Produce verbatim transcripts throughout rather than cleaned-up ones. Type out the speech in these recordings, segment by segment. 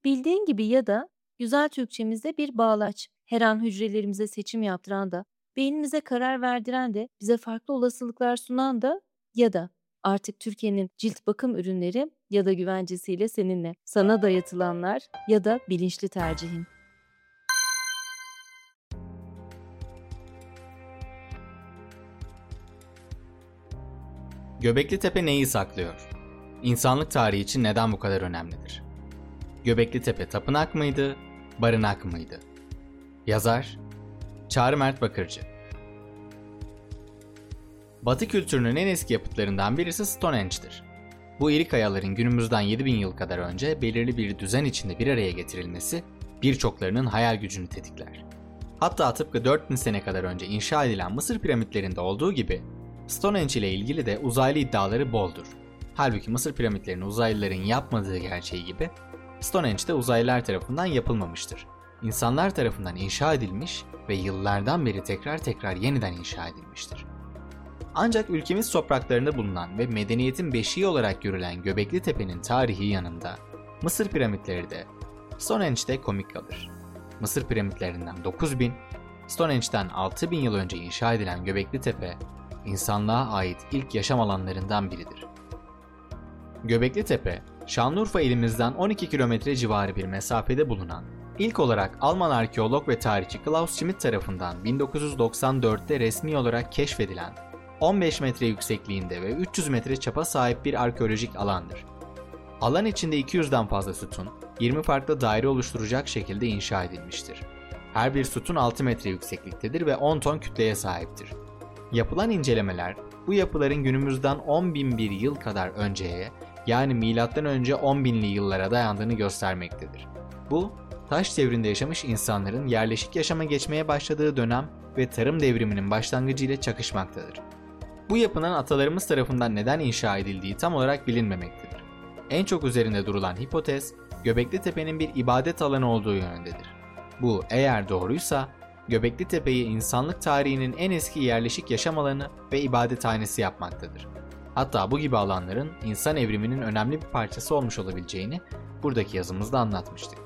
Bildiğin gibi ya da güzel Türkçemizde bir bağlaç. Her an hücrelerimize seçim yaptıran da, beynimize karar verdiren de, bize farklı olasılıklar sunan da ya da artık Türkiye'nin cilt bakım ürünleri ya da güvencesiyle seninle. Sana dayatılanlar ya da bilinçli tercihin. Göbekli Tepe neyi saklıyor? İnsanlık tarihi için neden bu kadar önemlidir? Göbekli Tepe tapınak mıydı, barınak mıydı? Yazar Çağrı Mert Bakırcı. Batı kültürünün en eski yapıtlarından birisi Stonehenge'dir. Bu iri kayaların günümüzden yedi bin yıl kadar önce belirli bir düzen içinde bir araya getirilmesi birçoklarının hayal gücünü tetikler. Hatta tıpkı dört bin sene kadar önce inşa edilen Mısır piramitlerinde olduğu gibi Stonehenge ile ilgili de uzaylı iddiaları boldur. Halbuki Mısır piramitlerini uzaylıların yapmadığı gerçeği gibi Stonehenge de uzaylılar tarafından yapılmamıştır. İnsanlar tarafından inşa edilmiş ve yıllardan beri tekrar tekrar yeniden inşa edilmiştir. Ancak ülkemiz topraklarında bulunan ve medeniyetin beşiği olarak görülen Göbekli Tepe'nin tarihi yanında Mısır piramitleri de Stonehenge'de komik kalır. Mısır piramitlerinden dokuz bin, Stonehenge'den altı bin yıl önce inşa edilen Göbekli Tepe, insanlığa ait ilk yaşam alanlarından biridir. Göbekli Tepe, Şanlıurfa ilimizden on iki kilometre civarı bir mesafede bulunan, ilk olarak Alman arkeolog ve tarihçi Klaus Schmidt tarafından bin dokuz yüz doksan dörtte resmi olarak keşfedilen, on beş metre yüksekliğinde ve üç yüz metre çapa sahip bir arkeolojik alandır. Alan içinde iki yüzden fazla sütun, yirmi farklı daire oluşturacak şekilde inşa edilmiştir. Her bir sütun altı metre yüksekliktedir ve on ton kütleye sahiptir. Yapılan incelemeler, bu yapıların günümüzden on bin bir yıl kadar önceye, yani milattan önce on binli yıllara dayandığını göstermektedir. Bu, taş devrinde yaşamış insanların yerleşik yaşama geçmeye başladığı dönem ve tarım devriminin başlangıcı ile çakışmaktadır. Bu yapının atalarımız tarafından neden inşa edildiği tam olarak bilinmemektedir. En çok üzerinde durulan hipotez, Göbekli Tepe'nin bir ibadet alanı olduğu yönündedir. Bu eğer doğruysa, Göbekli Tepe'yi insanlık tarihinin en eski yerleşik yaşam alanı ve ibadethanesi yapmaktadır. Hatta bu gibi alanların insan evriminin önemli bir parçası olmuş olabileceğini buradaki yazımızda anlatmıştık.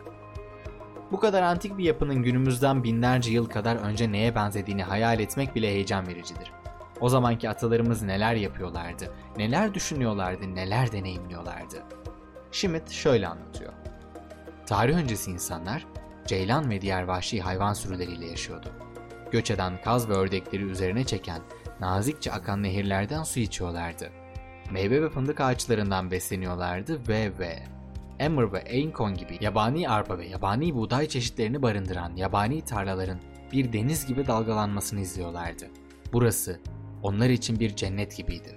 Bu kadar antik bir yapının günümüzden binlerce yıl kadar önce neye benzediğini hayal etmek bile heyecan vericidir. O zamanki atalarımız neler yapıyorlardı, neler düşünüyorlardı, neler deneyimliyorlardı. Schmidt şöyle anlatıyor. Tarih öncesi insanlar, ceylan ve diğer vahşi hayvan sürüleriyle yaşıyordu. Göç eden kaz ve ördekleri üzerine çeken, nazikçe akan nehirlerden su içiyorlardı. Meyve ve fındık ağaçlarından besleniyorlardı ve ve emmer ve einkon gibi yabani arpa ve yabani buğday çeşitlerini barındıran yabani tarlaların bir deniz gibi dalgalanmasını izliyorlardı. Burası onlar için bir cennet gibiydi.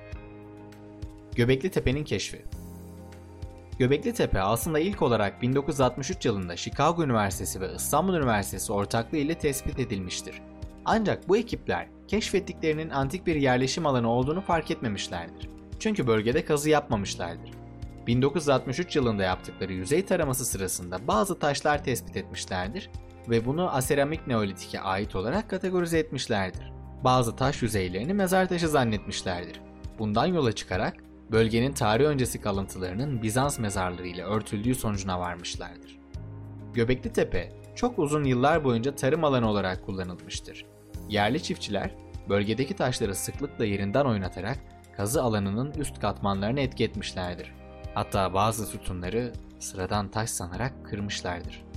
Göbekli Tepe'nin keşfi. Göbekli Tepe aslında ilk olarak bin dokuz yüz altmış üç yılında Chicago Üniversitesi ve İstanbul Üniversitesi ortaklığı ile tespit edilmiştir. Ancak bu ekipler keşfettiklerinin antik bir yerleşim alanı olduğunu fark etmemişlerdir. Çünkü bölgede kazı yapmamışlardır. bin dokuz yüz altmış üç yılında yaptıkları yüzey taraması sırasında bazı taşlar tespit etmişlerdir ve bunu aseramik neolitike ait olarak kategorize etmişlerdir. Bazı taş yüzeylerini mezar taşı zannetmişlerdir. Bundan yola çıkarak bölgenin tarih öncesi kalıntılarının Bizans mezarları ile örtüldüğü sonucuna varmışlardır. Göbekli Tepe çok uzun yıllar boyunca tarım alanı olarak kullanılmıştır. Yerli çiftçiler bölgedeki taşları sıklıkla yerinden oynatarak kazı alanının üst katmanlarını etki etmişlerdir. Hatta bazı sütunları sıradan taş sanarak kırmışlardır.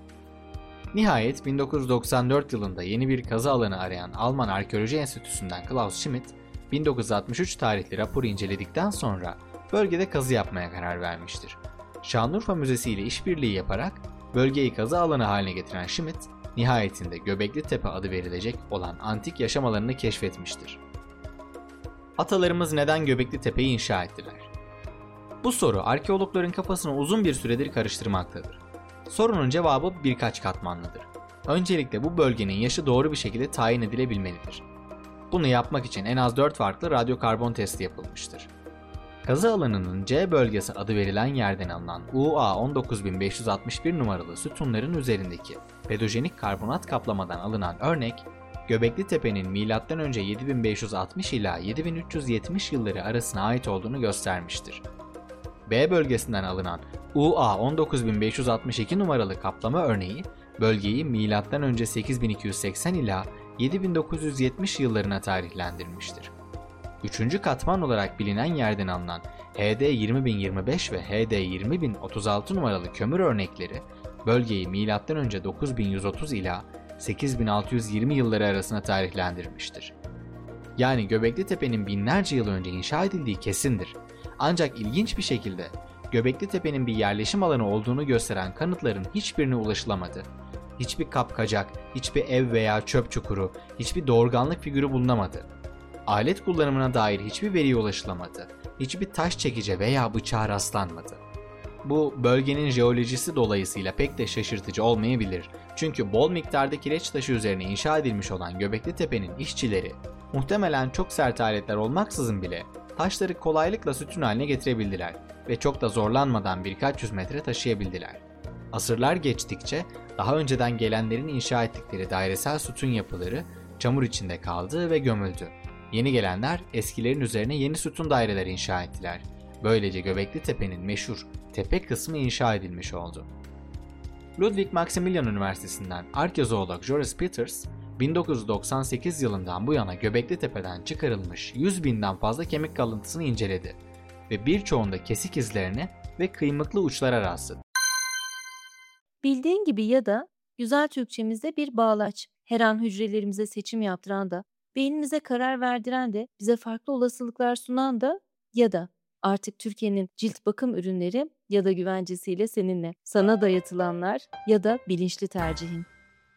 Nihayet bin dokuz yüz doksan dört yılında yeni bir kazı alanı arayan Alman Arkeoloji Enstitüsü'nden Klaus Schmidt, bin dokuz yüz altmış üç tarihli raporu inceledikten sonra bölgede kazı yapmaya karar vermiştir. Şanlıurfa Müzesi ile işbirliği yaparak bölgeyi kazı alanı haline getiren Schmidt, nihayetinde Göbekli Tepe adı verilecek olan antik yaşam alanını keşfetmiştir. Atalarımız neden Göbekli Tepe'yi inşa ettiler? Bu soru arkeologların kafasını uzun bir süredir karıştırmaktadır. Sorunun cevabı birkaç katmanlıdır. Öncelikle bu bölgenin yaşı doğru bir şekilde tayin edilebilmelidir. Bunu yapmak için en az dört farklı radyokarbon testi yapılmıştır. Kazı alanının C bölgesi adı verilen yerden alınan U A on dokuz bin beş yüz altmış bir numaralı sütunların üzerindeki pedojenik karbonat kaplamadan alınan örnek, Göbekli Tepe'nin milattan önce yedi bin beş yüz altmış ila yedi bin üç yüz yetmiş yılları arasına ait olduğunu göstermiştir. B bölgesinden alınan U A on dokuz bin beş yüz altmış iki numaralı kaplama örneği bölgeyi milattan önce sekiz bin iki yüz seksen ila yedi bin dokuz yüz yetmiş yıllarına tarihlendirmiştir. Üçüncü katman olarak bilinen yerden alınan H D yirmi bin yirmi beş ve H D yirmi bin otuz altı numaralı kömür örnekleri bölgeyi milattan önce dokuz bin yüz otuz ila sekiz bin altı yüz yirmi yılları arasına tarihlendirmiştir. Yani Göbekli Tepe'nin binlerce yıl önce inşa edildiği kesindir. Ancak ilginç bir şekilde Göbekli Tepe'nin bir yerleşim alanı olduğunu gösteren kanıtların hiçbirine ulaşılamadı. Hiçbir kapkacak, hiçbir ev veya çöp çukuru, hiçbir doğurganlık figürü bulunamadı. Alet kullanımına dair hiçbir veriye ulaşılamadı. Hiçbir taş çekici veya bıçağa rastlanmadı. Bu bölgenin jeolojisi dolayısıyla pek de şaşırtıcı olmayabilir. Çünkü bol miktarda kireç taşı üzerine inşa edilmiş olan Göbekli Tepe'nin işçileri muhtemelen çok sert aletler olmaksızın bile taşları kolaylıkla sütun haline getirebildiler ve çok da zorlanmadan birkaç yüz metre taşıyabildiler. Asırlar geçtikçe daha önceden gelenlerin inşa ettikleri dairesel sütun yapıları çamur içinde kaldı ve gömüldü. Yeni gelenler eskilerin üzerine yeni sütun daireleri inşa ettiler. Böylece Göbekli Tepe'nin meşhur tepe kısmı inşa edilmiş oldu. Ludwig Maximilian Üniversitesi'nden arkeozoolog Joris Peters, bin dokuz yüz doksan sekiz yılından bu yana Göbekli Tepe'den çıkarılmış yüz binden fazla kemik kalıntısını inceledi ve birçoğunda kesik izlerine ve kıymıklı uçlara rastladı. Bildiğin gibi ya da güzel Türkçemizde bir bağlaç, her an hücrelerimize seçim yaptıran da, beynimize karar verdiren de, bize farklı olasılıklar sunan da ya da artık Türkiye'nin cilt bakım ürünleri ya da güvencesiyle seninle, sana dayatılanlar ya da bilinçli tercihin.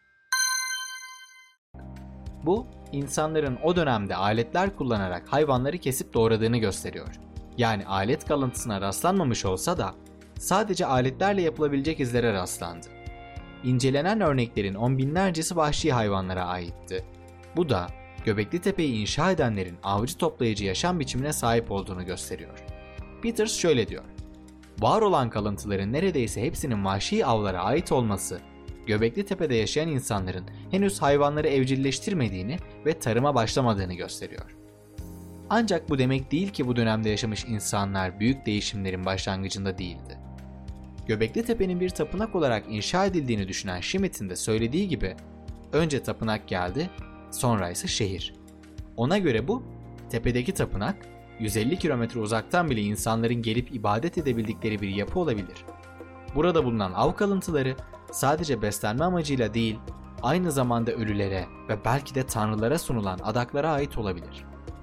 Bu, insanların o dönemde aletler kullanarak hayvanları kesip doğradığını gösteriyor. Yani alet kalıntısına rastlanmamış olsa da sadece aletlerle yapılabilecek izlere rastlandı. İncelenen örneklerin on binlercesi vahşi hayvanlara aitti. Bu da Göbekli Tepe'yi inşa edenlerin avcı toplayıcı yaşam biçimine sahip olduğunu gösteriyor. Peters şöyle diyor: var olan kalıntıların neredeyse hepsinin vahşi avlara ait olması, Göbekli Tepe'de yaşayan insanların henüz hayvanları evcilleştirmediğini ve tarıma başlamadığını gösteriyor. Ancak bu demek değil ki bu dönemde yaşamış insanlar büyük değişimlerin başlangıcında değildi. Göbekli Tepe'nin bir tapınak olarak inşa edildiğini düşünen Schmidt'in de söylediği gibi, önce tapınak geldi, sonra ise şehir. Ona göre bu, tepedeki tapınak, yüz elli kilometre uzaktan bile insanların gelip ibadet edebildikleri bir yapı olabilir. Burada bulunan av kalıntıları sadece beslenme amacıyla değil, aynı zamanda ölülere ve belki de tanrılara sunulan adaklara ait olabilir.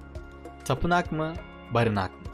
Tapınak mı, barınak mı?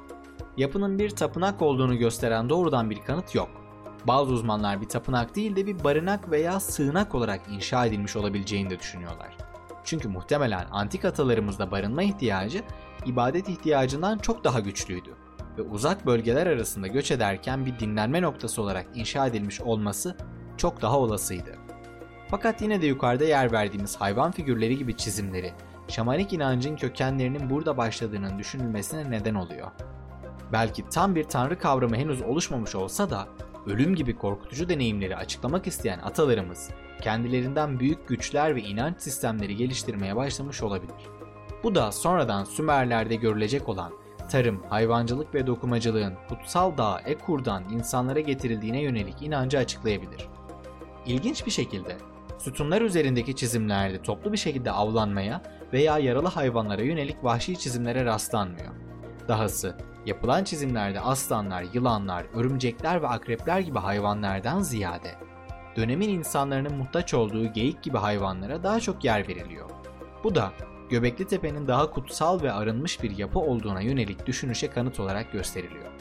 Yapının bir tapınak olduğunu gösteren doğrudan bir kanıt yok. Bazı uzmanlar bir tapınak değil de bir barınak veya sığınak olarak inşa edilmiş olabileceğini de düşünüyorlar. Çünkü muhtemelen antik atalarımızda barınma ihtiyacı ibadet ihtiyacından çok daha güçlüydü ve uzak bölgeler arasında göç ederken bir dinlenme noktası olarak inşa edilmiş olması çok daha olasıydı. Fakat yine de yukarıda yer verdiğimiz hayvan figürleri gibi çizimleri, şamanik inancın kökenlerinin burada başladığının düşünülmesine neden oluyor. Belki tam bir tanrı kavramı henüz oluşmamış olsa da ölüm gibi korkutucu deneyimleri açıklamak isteyen atalarımız kendilerinden büyük güçler ve inanç sistemleri geliştirmeye başlamış olabilir. Bu da sonradan Sümerler'de görülecek olan tarım, hayvancılık ve dokumacılığın kutsal dağ Ekur'dan insanlara getirildiğine yönelik inancı açıklayabilir. İlginç bir şekilde sütunlar üzerindeki çizimlerde toplu bir şekilde avlanmaya veya yaralı hayvanlara yönelik vahşi çizimlere rastlanmıyor. Dahası yapılan çizimlerde aslanlar, yılanlar, örümcekler ve akrepler gibi hayvanlardan ziyade dönemin insanların muhtaç olduğu geyik gibi hayvanlara daha çok yer veriliyor. Bu da Göbekli Tepe'nin daha kutsal ve arınmış bir yapı olduğuna yönelik düşünüşe kanıt olarak gösteriliyor.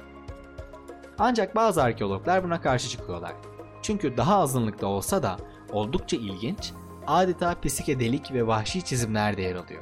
Ancak bazı arkeologlar buna karşı çıkıyorlar. Çünkü daha azınlıkta olsa da oldukça ilginç, adeta psikedelik ve vahşi çizimler de yer alıyor.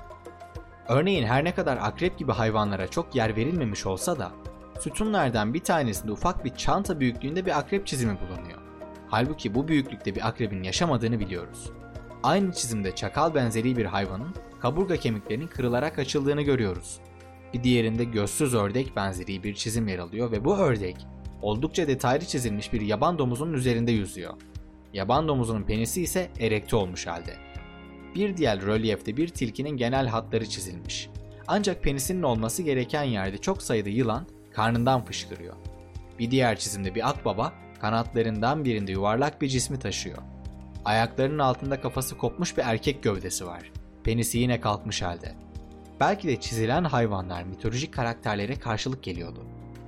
Örneğin her ne kadar akrep gibi hayvanlara çok yer verilmemiş olsa da sütunlardan bir tanesinde ufak bir çanta büyüklüğünde bir akrep çizimi bulunuyor. Halbuki bu büyüklükte bir akrebin yaşamadığını biliyoruz. Aynı çizimde çakal benzeri bir hayvanın kaburga kemiklerinin kırılarak açıldığını görüyoruz. Bir diğerinde gözsüz ördek benzeri bir çizim yer alıyor ve bu ördek oldukça detaylı çizilmiş bir yaban domuzunun üzerinde yüzüyor. Yaban domuzunun penisi ise erekte olmuş halde. Bir diğer rölyefte bir tilkinin genel hatları çizilmiş. Ancak penisinin olması gereken yerde çok sayıda yılan, karnından fışkırıyor. Bir diğer çizimde bir akbaba kanatlarından birinde yuvarlak bir cismi taşıyor. Ayaklarının altında kafası kopmuş bir erkek gövdesi var. Penisi yine kalkmış halde. Belki de çizilen hayvanlar mitolojik karakterlere karşılık geliyordu.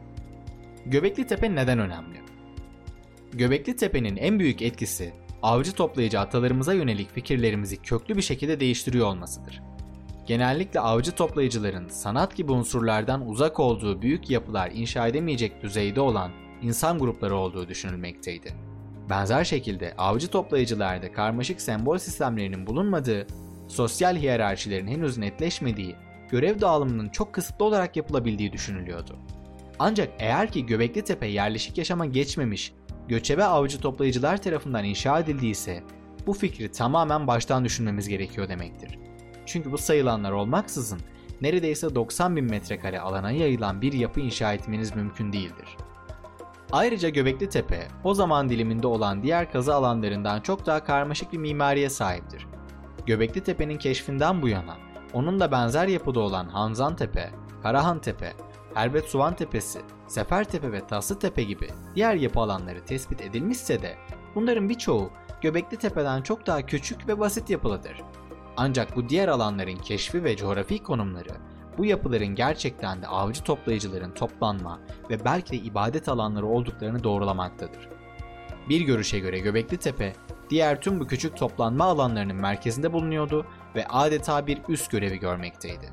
Göbekli Tepe neden önemli? Göbekli Tepe'nin en büyük etkisi avcı toplayıcı atalarımıza yönelik fikirlerimizi köklü bir şekilde değiştiriyor olmasıdır. Genellikle avcı toplayıcıların sanat gibi unsurlardan uzak olduğu büyük yapılar inşa edemeyecek düzeyde olan insan grupları olduğu düşünülmekteydi. Benzer şekilde avcı toplayıcılarda karmaşık sembol sistemlerinin bulunmadığı, sosyal hiyerarşilerin henüz netleşmediği, görev dağılımının çok kısıtlı olarak yapılabildiği düşünülüyordu. Ancak eğer ki Göbekli Tepe yerleşik yaşama geçmemiş, göçebe avcı toplayıcılar tarafından inşa edildiyse, bu fikri tamamen baştan düşünmemiz gerekiyor demektir. Çünkü bu sayılanlar olmaksızın neredeyse doksan bin metrekare alana yayılan bir yapı inşa etmeniz mümkün değildir. Ayrıca Göbekli Tepe, o zaman diliminde olan diğer kazı alanlarından çok daha karmaşık bir mimariye sahiptir. Göbekli Tepe'nin keşfinden bu yana, onun da benzer yapıda olan Hanzan Tepe, Karahan Tepe, Herbet Suvan Tepesi, Sefertepe ve Taslıtepe gibi diğer yapı alanları tespit edilmişse de bunların birçoğu Göbekli Tepe'den çok daha küçük ve basit yapılıdır. Ancak bu diğer alanların keşfi ve coğrafi konumları bu yapıların gerçekten de avcı toplayıcıların toplanma ve belki de ibadet alanları olduklarını doğrulamaktadır. Bir görüşe göre Göbekli Tepe, diğer tüm bu küçük toplanma alanlarının merkezinde bulunuyordu ve adeta bir üst görevi görmekteydi.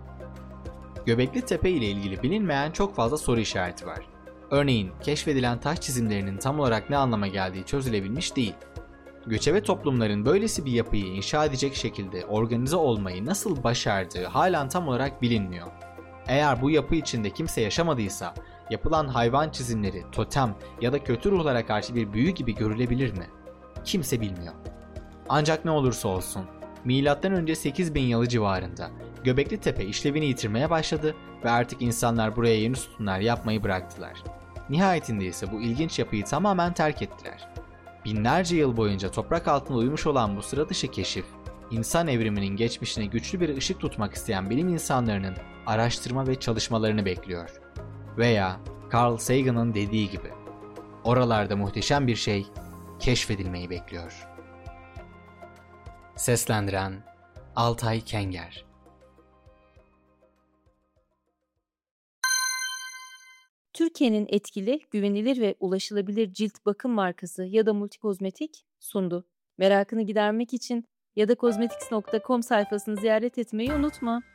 Göbekli Tepe ile ilgili bilinmeyen çok fazla soru işareti var. Örneğin keşfedilen taş çizimlerinin tam olarak ne anlama geldiği çözülebilmiş değil. Göçebe toplumların böylesi bir yapıyı inşa edecek şekilde organize olmayı nasıl başardığı halen tam olarak bilinmiyor. Eğer bu yapı içinde kimse yaşamadıysa, yapılan hayvan çizimleri, totem ya da kötü ruhlara karşı bir büyü gibi görülebilir mi? Kimse bilmiyor. Ancak ne olursa olsun, milattan önce sekiz bin yılı civarında Göbekli Tepe işlevini yitirmeye başladı ve artık insanlar buraya yeni sütunlar yapmayı bıraktılar. Nihayetinde ise bu ilginç yapıyı tamamen terk ettiler. Binlerce yıl boyunca toprak altında uyumuş olan bu sıra dışı keşif, insan evriminin geçmişine güçlü bir ışık tutmak isteyen bilim insanlarının araştırma ve çalışmalarını bekliyor. Veya Carl Sagan'ın dediği gibi, oralarda muhteşem bir şey keşfedilmeyi bekliyor. Seslendiren Altay Kenger. Türkiye'nin etkili, güvenilir ve ulaşılabilir cilt bakım markası ya da Multikozmetik sundu. Merakını gidermek için ya da kozmetiks nokta com sayfasını ziyaret etmeyi unutma.